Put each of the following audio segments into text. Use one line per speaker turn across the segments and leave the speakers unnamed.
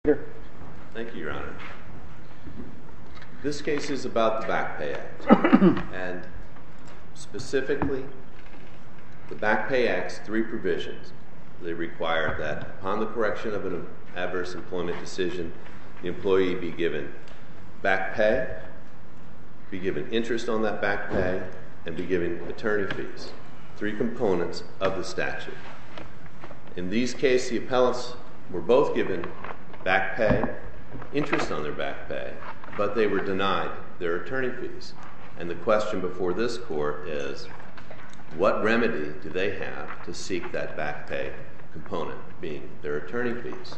Thank you, Your Honor. This case is about the Back Pay Act, and specifically, the Back Pay Act's three provisions. They require that upon the correction of an adverse employment decision, the employee be given back pay, be given interest on that back pay, and be given attorney fees. Three components of the statute. In these cases, the appellants were both given back pay, interest on their back pay, but they were denied their attorney fees. And the question before this court is, what remedy do they have to seek that back pay component, being their attorney fees?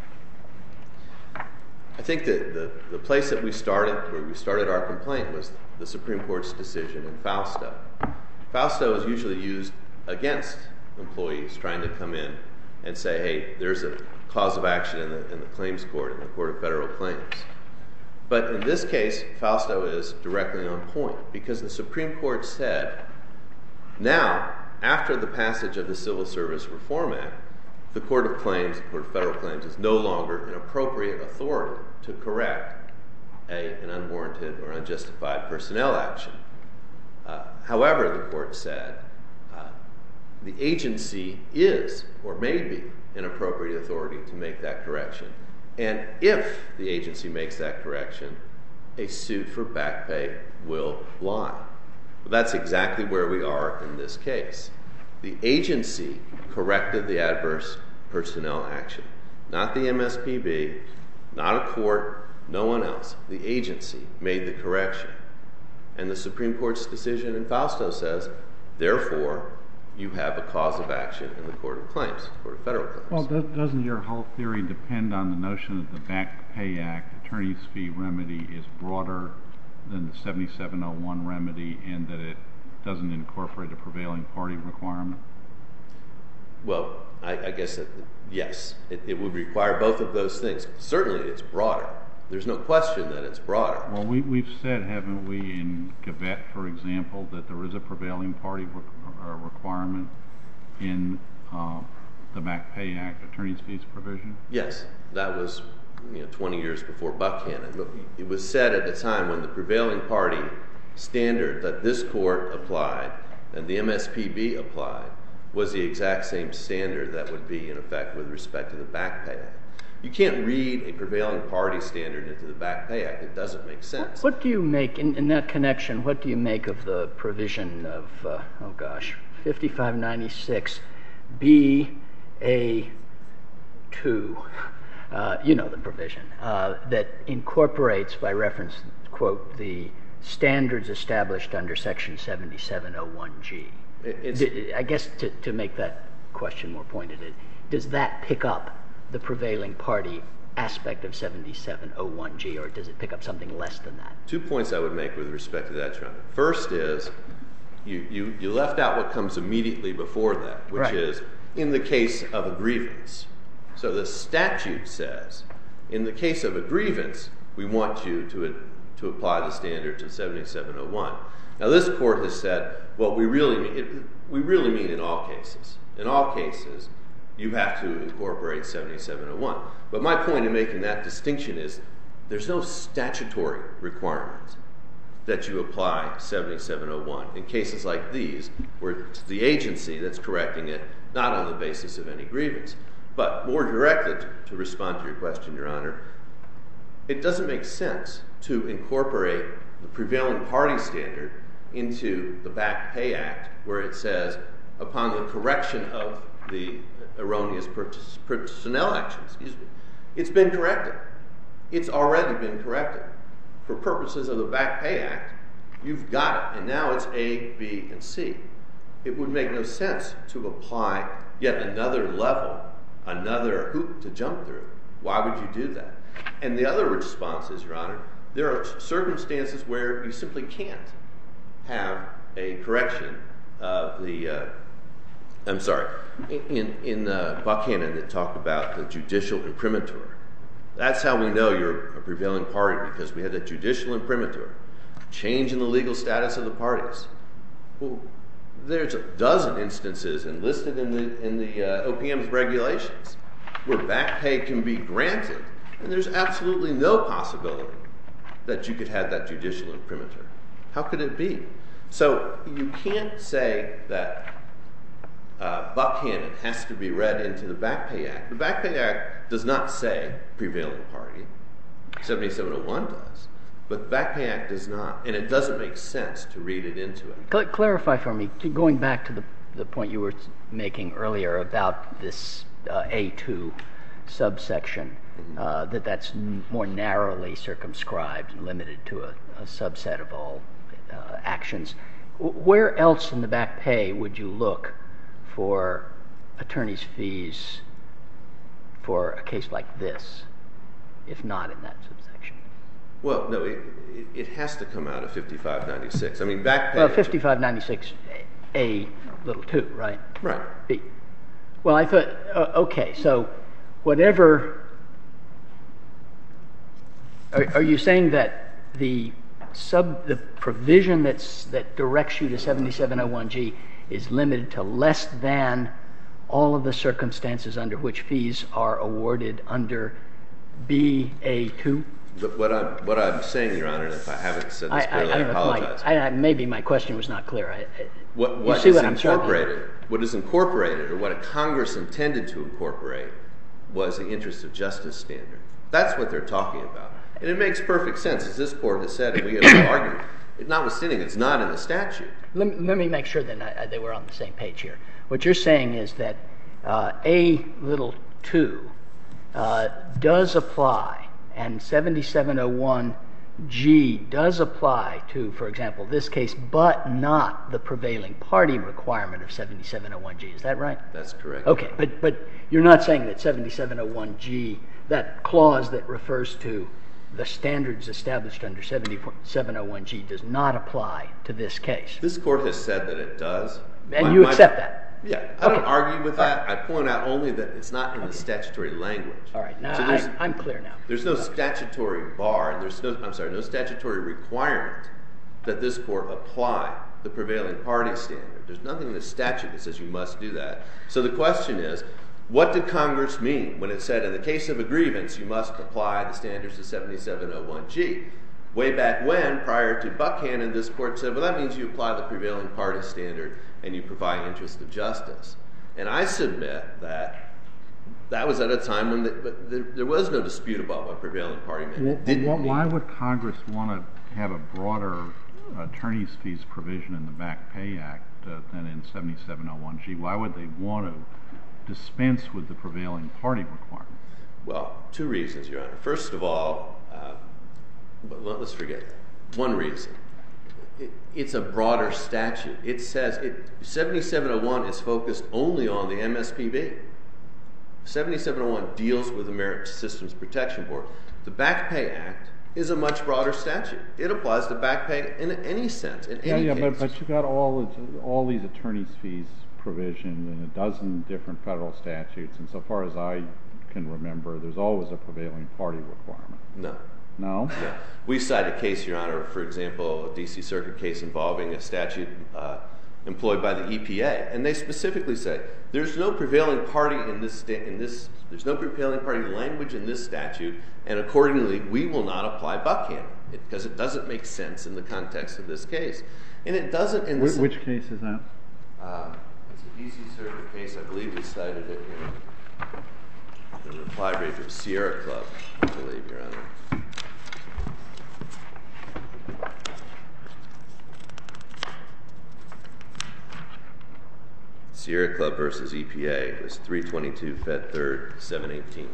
I think that the place that we started, where we started our complaint, was the Supreme Court's decision in Fausto. Fausto is usually used against employees trying to come in and say, hey, there's a cause of action in the claims court, in the Court of Federal Claims. But in this case, Fausto is directly on point, because the Supreme Court said, now, after the passage of the Civil Service Reform Act, the Court of Claims, the Court of Federal Claims, is no longer an appropriate authority to correct an unwarranted or unjustified personnel action. However, the court said, the agency is, or may be, an appropriate authority to make that correction. And if the agency makes that correction, a suit for back pay will lie. Well, that's exactly where we are in this case. The agency corrected the adverse personnel action. Not the MSPB, not a court, no one else. The agency made the correction. And the Supreme Court's decision in Fausto says, therefore, you have a cause of action in the Court of Claims, Court of Federal Claims.
Well, doesn't your whole theory depend on the notion that the Back Pay Act attorney's fee remedy is broader than the 7701 remedy, and that it doesn't incorporate a prevailing party requirement?
Well, I guess that, yes, it would require both of those things. Certainly, it's broader. There's no question that it's broader.
Well, we've said, haven't we, in Gavette, for example, that there is a prevailing party requirement in the Back Pay Act attorney's fees provision?
Yes, that was 20 years before Buckhannon. It was said at the time when the prevailing party standard that this court applied and the MSPB applied was the exact same standard that would be in effect with respect to the Back Pay Act. You can't read a prevailing party standard into the Back Pay Act. It doesn't make sense.
What do you make, in that connection, what do you make of the provision of, 5596 BA2, the provision, that incorporates, by reference, quote, the standards established under Section 7701G. I guess to make that question more pointed, does that pick up the prevailing party aspect of 7701G, or does it pick up something less than that?
2 points I would make with respect to that, John. First is, you left out what comes immediately before that, which is in the case of a grievance. So the statute says, in the case of a grievance, we want you to apply the standard to 7701. Now this court has said, well, we really mean in all cases. In all cases, you have to incorporate 7701. But my point in making that distinction is, there's no statutory requirement that you apply 7701 in cases like these, where it's the agency that's correcting it, not on the basis of any grievance. But more directly, to respond to your question, Your Honor, it doesn't make sense to incorporate the prevailing party standard into the Back Pay Act, where it says, upon the correction of the erroneous personnel action, it's been corrected. It's already been corrected. For purposes of the Back Pay Act, you've got it, and now it's A, B, and C. It would make no sense to apply yet another level, another hoop to jump through. Why would you do that? And the other response is, Your Honor, there are circumstances where you simply can't have a correction of the, in Buckhannon it talked about the judicial imprimatur. That's how we know you're a prevailing party, because we had a judicial imprimatur, change in the legal status of the parties. Well, there's a dozen instances enlisted in the OPM's regulations where back pay can be granted And there's absolutely no possibility that you could have that judicial imprimatur. How could it be? So you can't say that Buckhannon has to be read into the Back Pay Act. The Back Pay Act does not say prevailing party. 7701 does. But the Back Pay Act does not. And it doesn't make sense to read it into it.
Clarify for me, going back to the point you were making earlier about this A2 subsection, that's more narrowly circumscribed and limited to a subset of all actions. Where else in the back pay would you look for attorney's fees for a case like this, if not in that subsection?
Well, no, it has to come out of 5596. I mean, back pay...
Well, 5596A little 2, right?
Right.
B. Well, I thought, okay, so whatever... Are you saying that the provision that directs you to 7701G is limited to less than all of the circumstances under which fees are awarded under BA2?
What I'm saying, Your Honor, and if I haven't said this clearly, I apologize.
Maybe my question was not clear.
What is incorporated, or what Congress intended to incorporate, was the interest of justice standard. That's what they're talking about. And it makes perfect sense, as this Court has said, and we have no argument. Notwithstanding, it's not in the statute.
Let me make sure that they were on the same page here. What you're saying is that A little 2 does apply, and 7701G does apply to, for example, this case, but not the prevailing party requirement of 7701G. Is that right?
That's correct.
Okay, but you're not saying that 7701G, that clause that refers to the standards established under 7701G, does not apply to this case.
This Court has said that it does.
And you accept that?
Yeah. I don't argue with that. I point out only that it's not in the statutory language.
All right. Now, I'm clear now.
There's no statutory bar, and there's no statutory requirement that this Court apply the prevailing party standard. There's nothing in the statute that says you must do that. So the question is, what did Congress mean when it said, in the case of a grievance, you must apply the standards of 7701G? Way back when, prior to Buckhannon, this Court said, well, that means you apply the prevailing party standard and you provide interest of justice. And I submit that that was at a time when there was no dispute about what prevailing party meant.
Why would Congress want to have a broader attorney's fees provision in the Back Pay Act than in 7701G? Why would they want to dispense with the prevailing party requirement?
Well, two reasons, Your Honor. First of all, let's forget that. One reason. It's a broader statute. It says 7701 is focused only on the MSPB. 7701 deals with the Merit Systems Protection Board. The Back Pay Act is a much broader statute. It applies to back pay in any sense, in any case.
But you've got all these attorney's fees provision in a dozen different federal statutes, and so far as I can remember, there's always a prevailing party requirement.
No.
No?
Yeah. We cite a case, Your Honor, for example, a D.C. Circuit case involving a statute employed by the EPA, and they specifically say there's no prevailing party there's no prevailing party language in this statute, and accordingly, we will not apply Buckhannon because it doesn't make sense in the context of this case, and it doesn't.
Which case is that?
It's a D.C. Circuit case. I believe we cited it in the reply brief of Sierra Club, I believe, Your Honor. Sierra Club versus EPA was 322 Fed 3rd 718.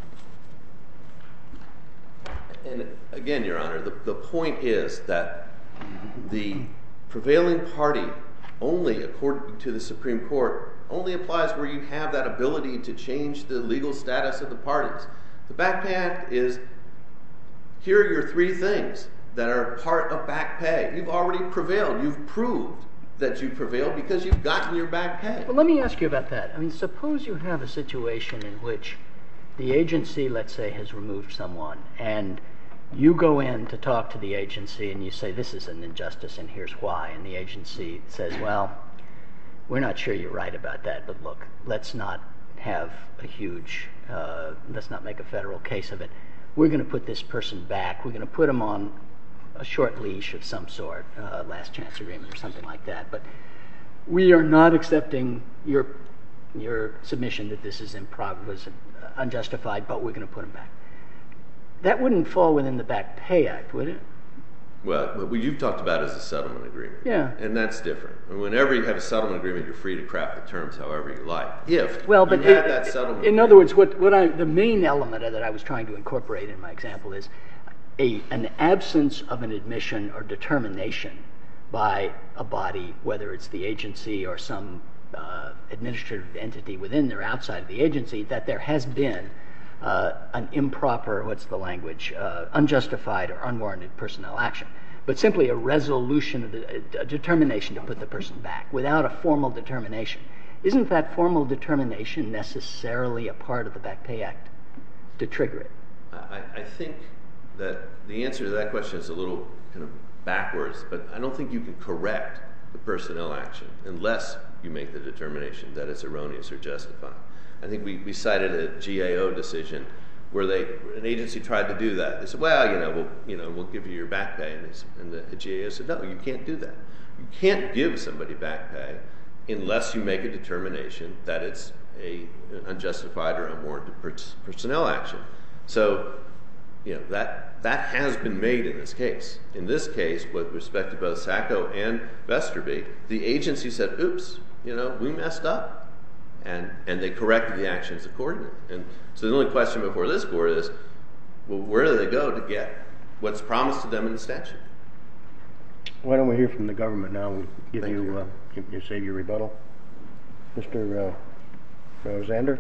And again, Your Honor, the point is that the prevailing party only, according to the Supreme Court, only applies where you have that ability to change the legal status of the parties. The Back Pay Act is, here are your three things that are part of back pay. You've already prevailed. You've proved that you prevailed because you've gotten your back pay.
Well, let me ask you about that. I mean, suppose you have a situation in which the agency, let's say, has removed someone, and you go in to talk to the agency and you say, this is an injustice and here's why. And the agency says, well, we're not sure you're right about that, but look, let's not have a huge, let's not make a federal case of it. we're going to put this person back. We're going to put them on a short leash of some sort, last chance agreement or something like that. But we are not accepting your submission that this was unjustified, but we're going to put them back. That wouldn't fall within the Back Pay Act, would it?
Well, what you've talked about is a settlement agreement.
Yeah.
And that's different. And whenever you have a settlement agreement, you're free to craft the terms however you like. If
well, but
you had that settlement
in
agreement.
other words, the main element that I was trying to incorporate in my example is an absence of an admission or determination by a body, whether it's the agency or some administrative entity within or outside of the agency, that there has been an improper, unjustified or unwarranted personnel action, but simply a resolution of a determination to put the person back without a formal determination. Isn't that formal determination necessarily a part of the Back Pay Act to trigger it?
I think that the answer to that question is a little kind of backwards, but I don't think you can correct the personnel action unless you make the determination that it's erroneous or justified. I think we cited a GAO decision where an agency tried to do that. They said, well, we'll give you your back pay, and the GAO said, no, you can't do that. You can't give somebody back pay unless you make a determination that it's an unjustified or unwarranted personnel action. So, that has been made in this case. In this case, with respect to both Sacco and Vesterby, the agency said, oops, we messed up, and they corrected the actions accordingly. And so the only question before this court is, well, where do they go to get what's promised to them in the statute?
Why don't we hear from the government now and give you save your rebuttal? Mr. Rosander?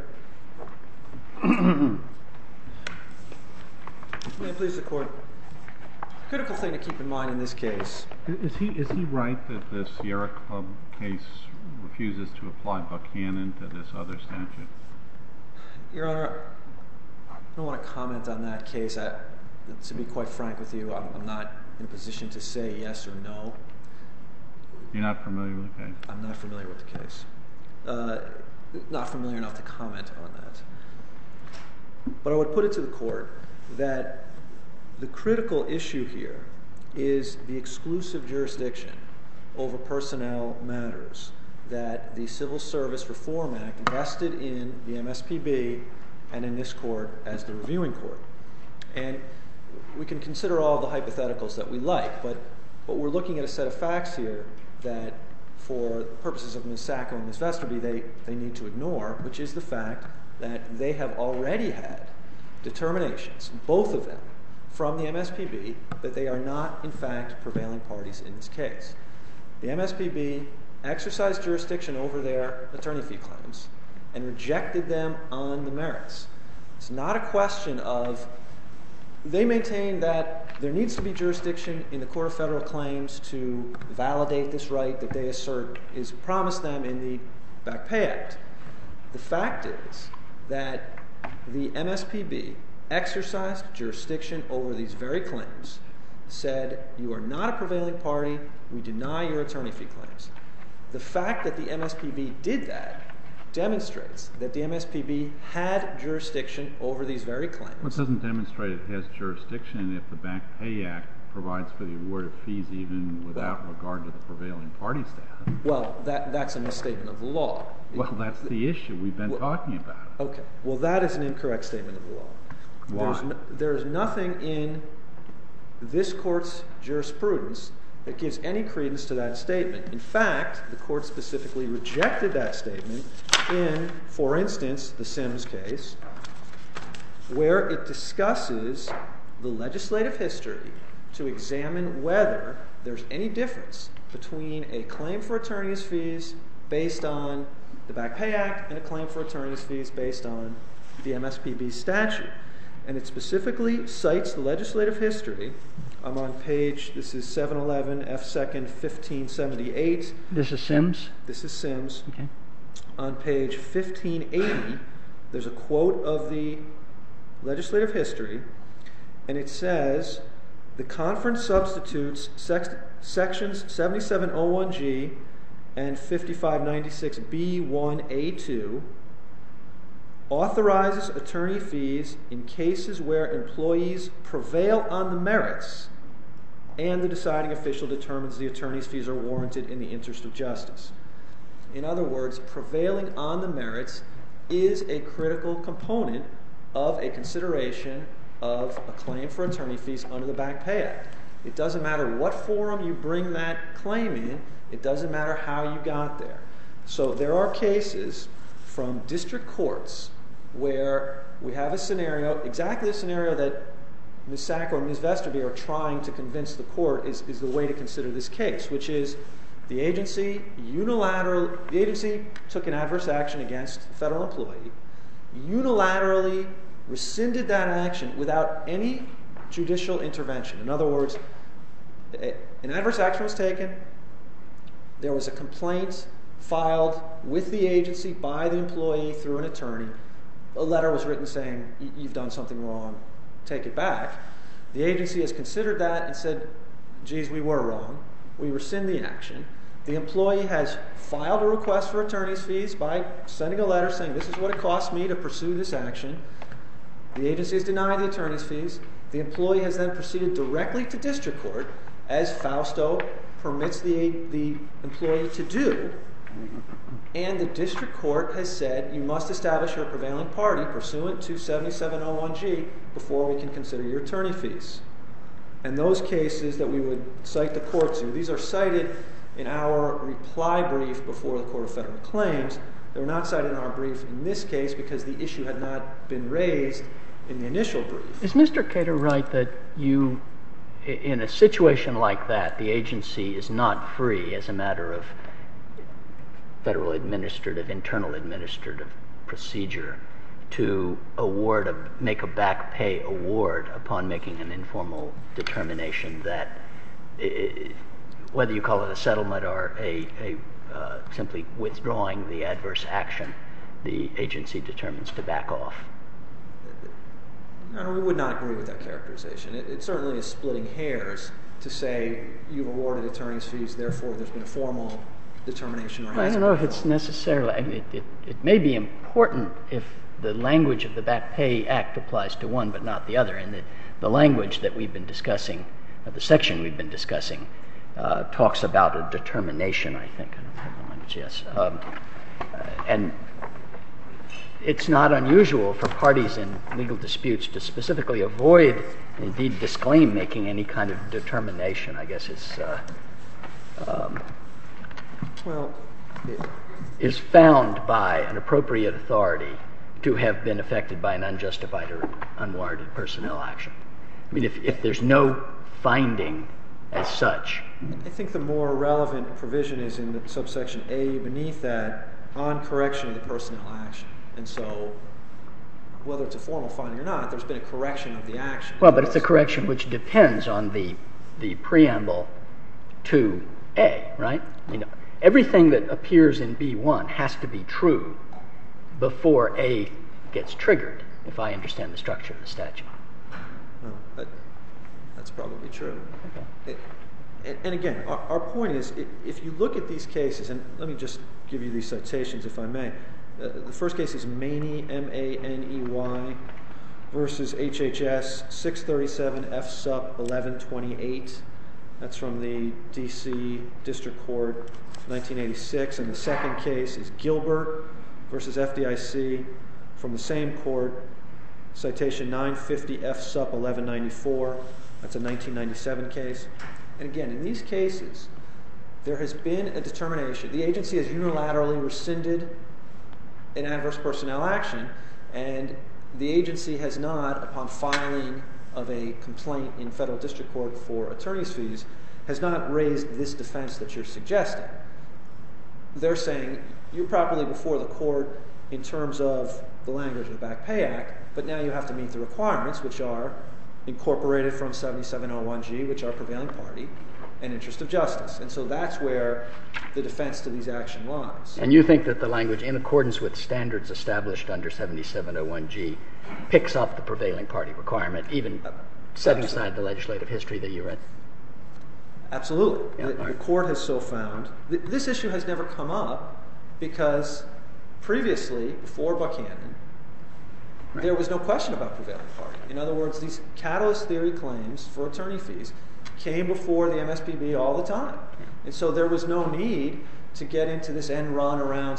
May it please the court. Critical thing to keep in mind in this case.
Is he right that the Sierra Club case refuses to apply Buchanan to this other statute?
Your Honor, I don't want to comment on that case. To be quite frank with you, I'm not in a position to say yes or no.
You're not familiar with the case?
I'm not familiar with the case. Not familiar enough to comment on that. But I would put it to the court that the critical issue here is the exclusive jurisdiction over personnel matters that the Civil Service Reform Act vested in the MSPB and in this court as the reviewing court. And we can consider all the hypotheticals that we like, but we're looking at a set of facts here that for purposes of Ms. Sacco and Ms. Vesterby, they need to ignore, which is the fact that they have already had determinations, both of them, from the MSPB that they are not, in fact, prevailing parties in this case. The MSPB exercised jurisdiction over their attorney fee claims and rejected them on the merits. It's not a question of they maintain that there needs to be jurisdiction in the Court of Federal Claims to validate this right that they assert is promised them in the Back Pay Act. The fact is that the MSPB exercised jurisdiction over these very claims, said you are not a prevailing party, we deny your attorney fee claims. The fact that the MSPB did that demonstrates that the MSPB had jurisdiction over these very claims.
Well, it doesn't demonstrate it has jurisdiction if the Back Pay Act provides for the award of fees even without regard to the prevailing party status.
Well, that's a misstatement of the law.
Well, that's the issue we've been talking about.
Okay. Well, that is an incorrect statement of the law.
Why?
There's nothing in this court's jurisprudence that gives any credence to that statement. In fact, the court specifically rejected that statement in, for instance, the Sims case, where it discusses the legislative history to examine whether there's any difference between a claim for attorney's fees based on the Back Pay Act and a claim for attorney's fees based on the MSPB statute. And it specifically cites the legislative history. I'm on page, this is 711 F. 2nd, 1578.
This is Sims?
This is Sims.
Okay.
On page 1580, there's a quote of the legislative history, and it says, the conference substitutes sections 7701G and 5596B1A2 authorizes attorney fees in cases where employees prevail on the merits and the deciding official determines the attorney's fees are warranted in the interest of justice. In other words, prevailing on the merits is a critical component of a consideration of a claim for attorney fees under the Back Pay Act. It doesn't matter what forum you bring that claim in. It doesn't matter how you got there. So there are cases from district courts where we have a scenario, exactly the scenario that Ms. Sacco and Ms. Vesterby are trying to convince the court is the way to consider this case, which is the agency took an adverse action against a federal employee, unilaterally rescinded that action without any judicial intervention. In other words, an adverse action was taken, there was a complaint filed with the agency by the employee through an attorney, a letter was written saying, you've done something wrong, take it back. The agency has considered that and said, geez, we were wrong, we rescind the action. The employee has filed a request for attorney's fees by sending a letter saying, this is what it costs me to pursue this action. The agency has denied the attorney's fees. The employee has then proceeded directly to district court, as Fausto permits the employee to do, and the district court has said you must establish your prevailing party pursuant to 7701G before we can consider your attorney fees. And those cases that we would cite the court to, these are cited in our reply brief before the Court of Federal Claims. They were not cited in our brief in this case because the issue had not been raised in the initial brief.
Is Mr. Cater right that you, in a situation like that, the agency is not free as a matter of federal administrative, internal administrative procedure to make a back pay award upon making an informal determination that, whether you call it a settlement or simply withdrawing the adverse action, the agency determines to back off?
No, we would not agree with that characterization. It certainly is splitting hairs to say you've awarded attorney's fees, therefore there's been a formal determination.
I don't know if it's necessarily. I mean, it may be important if the language of the Back Pay Act applies to one but not the other, and the language that we've been discussing, the section we've been discussing, talks about a determination, I think. I don't have the language, yes. And it's not unusual for parties in legal disputes to specifically avoid, indeed disclaim, making any kind of determination. I guess it's is found by an appropriate authority to have been affected by an unjustified or unwarranted personnel action. I mean, if there's no finding as such.
I think the more relevant provision is in the subsection A beneath that, on correction of the personnel action. And so, whether it's a formal finding or not, there's been a correction of the action.
Well, but it's a correction which depends on the preamble to A, right? I mean, everything that appears in B1 has to be true before A gets triggered, if I understand the structure of the statute.
Well, that's probably true. Okay. And again, our point is, if you look at these cases, and let me just give you these citations, if I may. The first case is Maney, M-A-N-E-Y, versus HHS 637 F Sup 1128. That's from the D.C. District Court, 1986. And the second case is Gilbert versus FDIC from the same court, citation 950 F Sup 1194. That's a 1997 case. And again, in these cases, there has been a determination. The agency has unilaterally rescinded an adverse personnel action, and the agency has not, upon filing of a complaint in federal district court for attorney's fees, has not raised this defense that you're suggesting. They're saying you're properly before the court in terms of the language of the Back Pay Act, but now you have to meet the requirements, which are incorporated from 7701G, which are prevailing party, and interest of justice. And so that's where the defense to these actions lies.
And you think that the language, in accordance with standards established under 7701G, picks up the prevailing party requirement, even setting aside the legislative history that you read?
Absolutely. Yeah, the court has so found. This issue has never come up because previously, before Buchanan, there was no question about prevailing party. In other words, these catalyst theory claims for attorney fees came before the MSPB all the time. And so there was no need to get into this end run around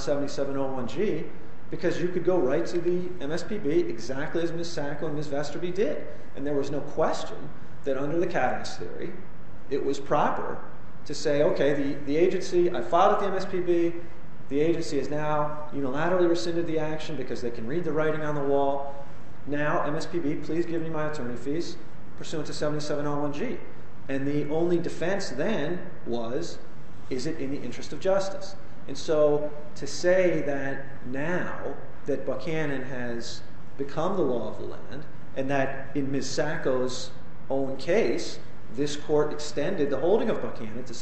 7701G, because you could go right to the MSPB exactly as Ms. Sacco and Ms. Vesterby did. And there was no question that under the catalyst theory, it was proper to say, okay, the agency, I filed at the MSPB, the agency has now unilaterally rescinded the action because they can read the writing on the wall. Now, MSPB, please give me my attorney fees pursuant to 7701G. And the only defense then was, is it in the interest of justice? And so to say that now that Buchanan has become the law of the land, and that in Ms. Sacco's own case, this court extended the holding of Buchanan to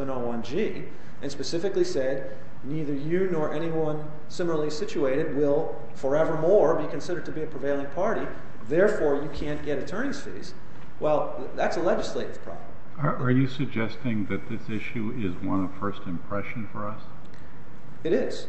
7701G and specifically said, neither you nor anyone similarly situated will forevermore be considered to be a prevailing party, therefore you can't get attorney's fees. Well, that's a legislative problem.
Are you suggesting that this issue is one of first impression for us?
It is.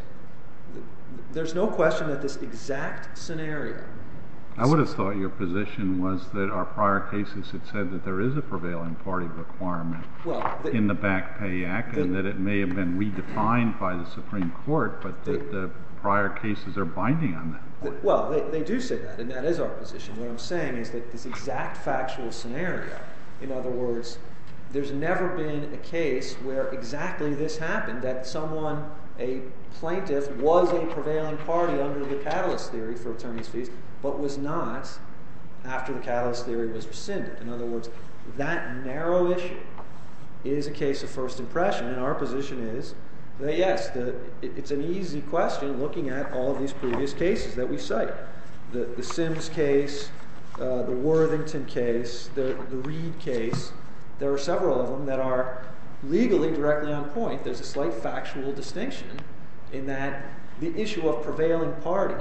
There's no question that this exact scenario...
I would have thought your position was that our prior cases had said that there is a prevailing party requirement in the Back Pay Act, and that it may have been redefined by the Supreme Court, but that the prior cases are binding on that point.
Well, they do say that, and that is our position. What I'm saying is that this exact factual scenario, in other words, there's never been a case where exactly this happened, that someone, a plaintiff, was a prevailing party under the catalyst theory for attorney's fees, but was not after the catalyst theory was rescinded. In other words, that narrow issue is a case of first impression, and our position is that yes, it's an easy question looking at all of these previous cases that we cite. The Sims case, the Worthington case, the Reed case, there are several of them that are legally directly on point. There's a slight factual distinction in that the issue of prevailing party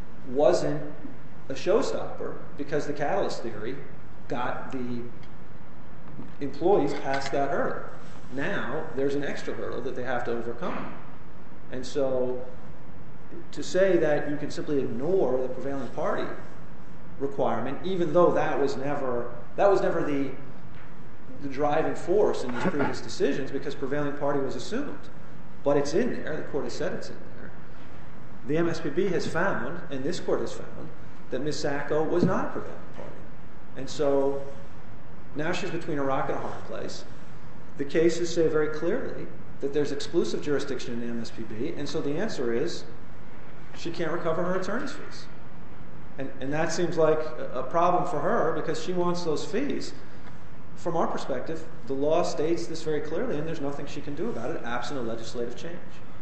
wasn't a showstopper because the catalyst theory got the employees past that hurdle. Now there's an extra hurdle that they have to overcome. And so to say that you can simply ignore the prevailing party requirement, even though that was never the driving force in these previous decisions, because prevailing party was assumed. But it's in there. The court has said it's in there. The MSPB has found, and this court has found, that Ms. Sacco was not a prevailing party. And so now she's between a rock and a hard place. The cases say very clearly that there's exclusive jurisdiction in the MSPB, and so the answer is she can't recover her attorney's fees. And that seems like a problem for her because she wants those fees. From our perspective, the law states this very clearly, and there's nothing she can do about it absent a legislative change.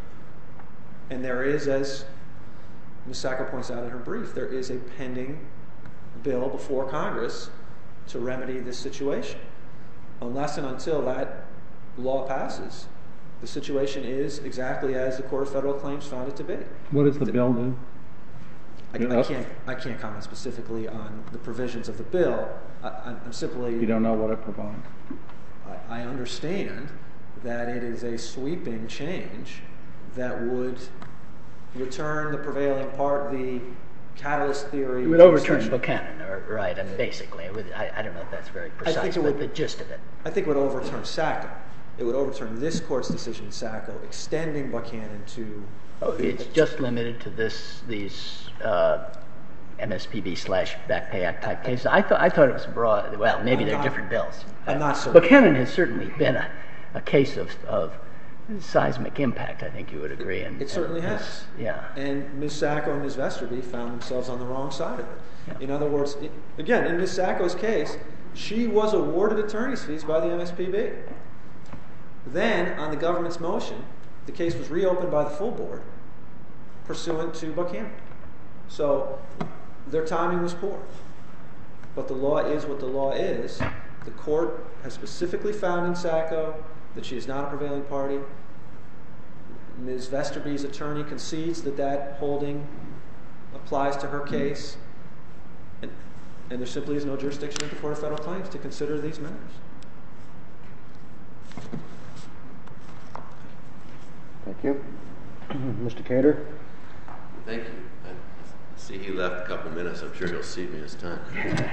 And there is, as Ms. Sacco points out in her brief, there is a pending bill before Congress to remedy this situation. Unless and until that law passes, the situation is exactly as the Court of Federal Claims found it to be.
What does the bill do?
I can't comment specifically on the provisions of the bill. I'm simply...
You don't know what it provides?
I understand that it is a sweeping change that would return the prevailing part, the catalyst theory...
It would overturn Buchanan, right, and basically. I don't know if that's very precise, but the gist of it.
I think it would overturn Sacco. It would overturn this court's decision in Sacco, extending Buchanan to...
It's just limited to these MSPB/Back Pay Act type cases. I thought it was broad. Well, maybe they're different bills.
I'm not certain.
Buchanan has certainly been a case of seismic impact, I think you would agree.
It certainly has.
Yeah.
And Ms. Sacco and Ms. Vesterby found themselves on the wrong side of it. Yeah. In other words, again, in Ms. Sacco's case, she was awarded attorney's fees by the MSPB. Then, on the government's motion, the case was reopened by the full board pursuant to Buchanan. So their timing was poor. But the law is what the law is. The court has specifically found in Sacco that she is not a prevailing party. Ms. Vesterby's attorney concedes that that holding applies to her case. And there simply is no jurisdiction at the Court of Federal Claims to consider these matters.
Thank you. Mr. Cater?
Thank you. See, he left a couple minutes. I'm sure he'll see me this time.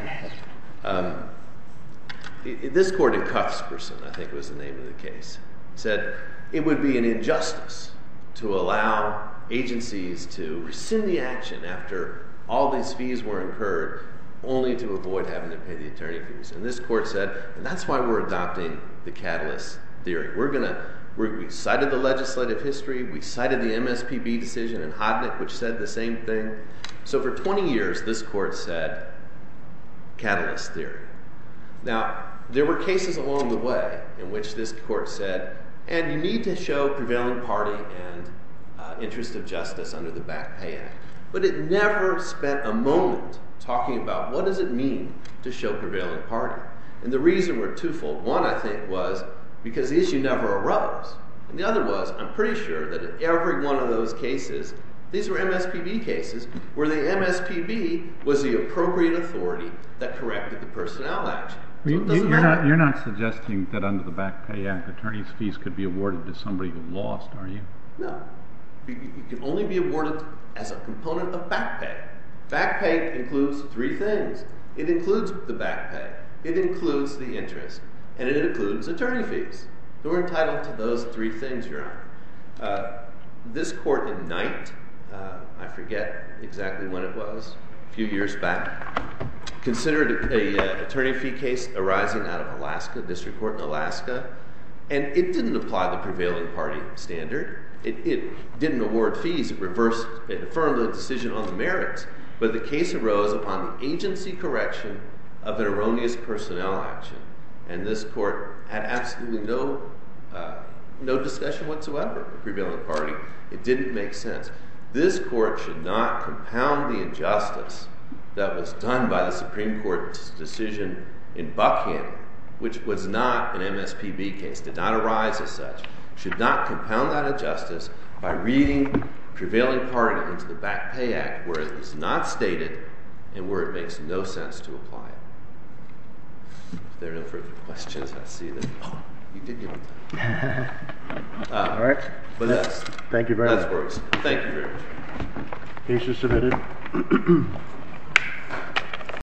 This court in Cuthbertson, I think was the name of the case, said it would be an injustice to allow agencies to rescind the action after all these fees were incurred only to avoid having to pay the attorney fees. And this court said, and that's why we're adopting the catalyst theory. We cited the legislative history. We cited the MSPB decision in Hodnick, which said the same thing. So for 20 years, this court said catalyst theory. Now, there were cases along the way in which this court said, and you need to show prevailing party and interest of justice under the Back Pay Act. But it never spent a moment talking about what does it mean to show prevailing party. And the reason were twofold. One, I think, was because the issue never arose. And the other was, I'm pretty sure that in every one of those cases, these were MSPB cases, where the MSPB was the appropriate authority that corrected the personnel action. So
you're not suggesting that under the Back Pay Act, attorney's fees could be awarded to somebody who lost, are you?
No. You can only be awarded as a component of back pay. Back pay includes three things. It includes the back pay. It includes the interest. And it includes attorney fees. So we're entitled to those three things, Your Honor. This court in Knight, I forget exactly when it was, a few years back, considered an attorney fee case arising out of Alaska, district court in Alaska, and it didn't apply the prevailing party standard. It didn't award fees. It affirmed the decision on the merits. But the case arose upon the agency correction of an erroneous personnel action. And this court had absolutely no discussion whatsoever of prevailing party. It didn't make sense. This court should not compound the injustice that was done by the Supreme Court's decision in Buckhannon, which was not an MSPB case, did not arise as such, should not compound that injustice by reading prevailing party into the Back Pay Act where it is not stated and where it makes no sense to apply it. If there are no further questions, I see that. Oh, you did give me time.
All right.
But
thank you very much.
Thank you very much.
Case is submitted.